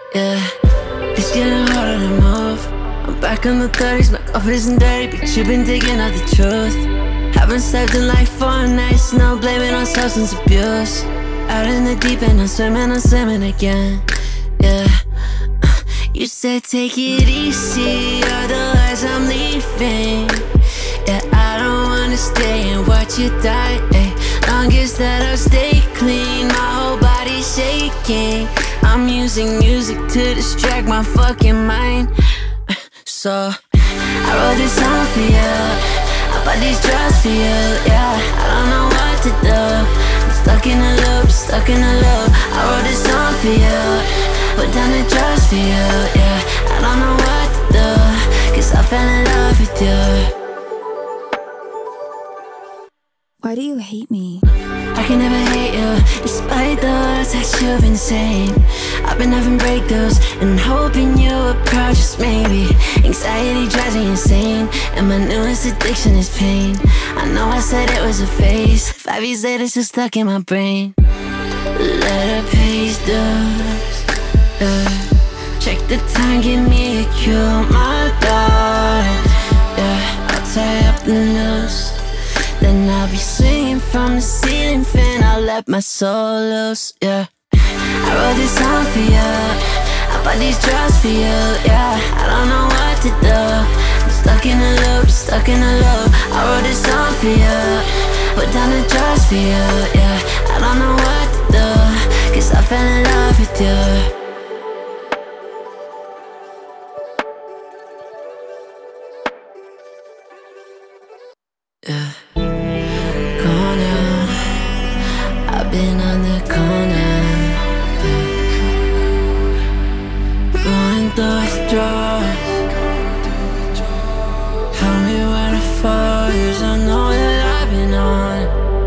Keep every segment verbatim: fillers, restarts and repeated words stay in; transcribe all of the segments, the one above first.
Yeah, it's getting harder to move. I'm back in the thirties, my cup isn't dirty, but you've been digging out the truth. Haven't slept in like four nights, no blaming on substance abuse. Out in the deep end, I'm swimming, I'm swimming again. Yeah, you said take it easy, otherwise I'm leaving. Yeah, I don't wanna stay and watch you die, ay. Longest that I'll stay clean, my whole body's shaking. I'm using music to distract my fucking mind. So, I wrote this song for you, I bought these drugs for you, yeah. I don't know what to do, I'm stuck in a loop, stuck in a loop. I wrote this song for you, put down the drugs for you, yeah. I don't know what to do, cause I fell in love with you. Why do you hate me? I can never hate you, despite the words that you've been saying. I've been having breakthroughs and hoping you were proud, just maybe. Anxiety drives me insane, and my newest addiction is pain. I know I said it was a phase, five years later still stuck in my brain. Letter pays dues, yeah. Check the time, give me a cue, my darling. Yeah, I'll tie up the noose, then I'll be swinging from the ceiling fan. I'll let my soul loose, yeah. I wrote this song for you, I bought these drugs for you, yeah. I don't know what to do, I'm stuck in a loop, stuck in a loop. I wrote this song for you, put down the drugs for you, yeah. I don't know what to do, cause I fell in love with you. Yeah. Corner, I've been on the corner, yeah. Going through withdrawals, help me when I fall, years I know that I've been on.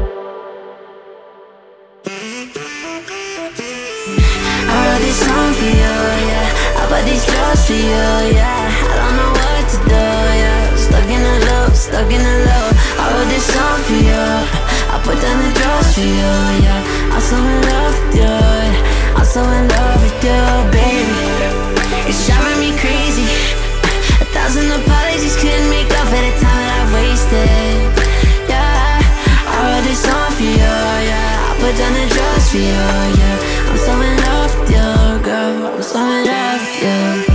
I wrote this song for you, yeah. I bought these drugs for you, yeah. I don't know what to do, yeah. Stuck in a loop, stuck in a loop. I wrote this song for you, I put down the drugs for you, yeah. I'm so in love with you, I'm so in love with you, baby. It's driving me crazy, a thousand apologies couldn't make up for the time that I wasted, yeah. I wrote this song for you, yeah. I put down the drugs for you, yeah. I'm so in love with you, girl, I'm so in love with you.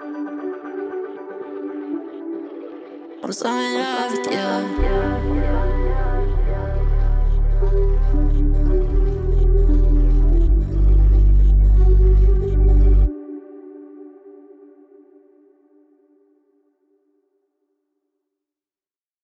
I'm so in love with you.